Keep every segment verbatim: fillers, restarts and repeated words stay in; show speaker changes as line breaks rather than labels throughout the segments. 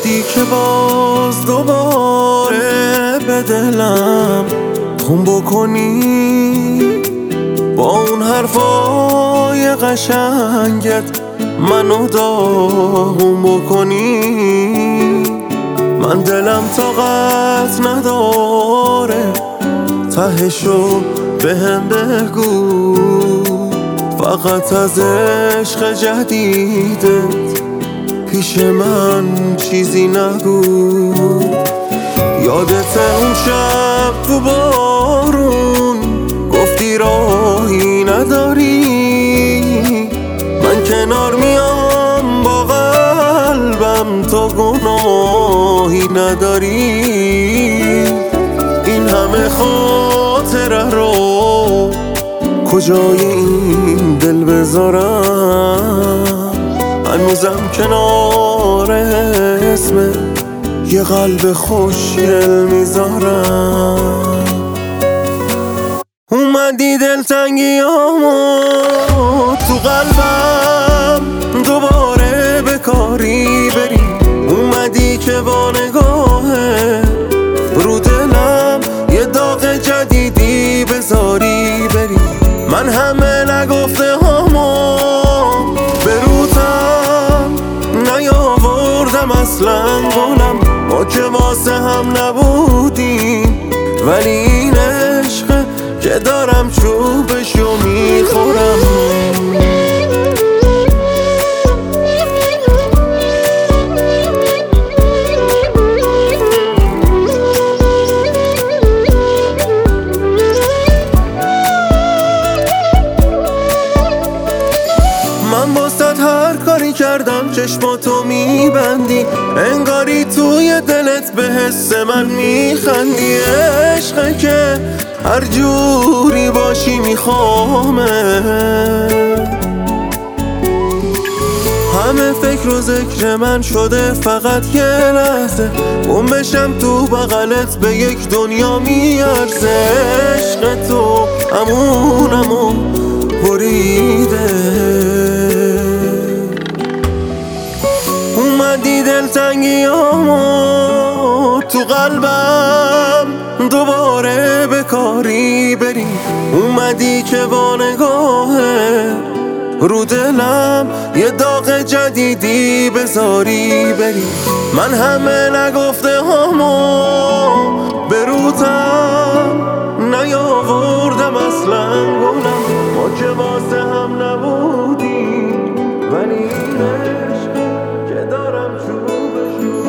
اومدی که باز دوباره به دلم خون بکنی، با اون حرفای قشنگت منو داغون بکنی. من دلم طاقت نداره، تهشو بهم بگو، فقط از عشق جدیدت پیش من چیزی نگو. یادت اون شب تو بارون گفتی راهی نداری، من کنار میام با قلبم تا گناهی نداری. این همه خاطره رو کجای این دل بذارم، هنوزم کنار اسم یه قلب خوشگل میذارم. اومدی دلتنگیامو تو قلبم دوباره به کاری بری، اومدی که با نگاهه رو دلم یه داغ جدیدی بذاری بری. من همه نگفته هامو به روتم نیاوردم اصلا گلم، ما که واسه هم نبودیم، ولی این عشق که دارم چوبشو میخورم. من باستت هر کاری کردم چشماتو میبندی، انگاری توی دلت به حس من میخندی. عشقه که هر جوری باشی میخوامه، همه فکر و ذکر من شده فقط یه لحظه، اون بشم تو بغلت به یک دنیا میارزه. عشق تو امونمو بریده، اومدی دلتنگیامو تو قلبم دوباره به کاری بری، اومدی که با نگاهه رو دلم یه داغ جدیدی بذاری بری. من همه نگفته هامو به روتم نیاوردم اصلا گلم، ما که واسه هم نبودیم، ولی این عشق که دارم چوبشو.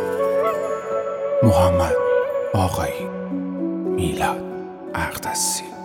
محمد آقایی، میلاد اقدسی.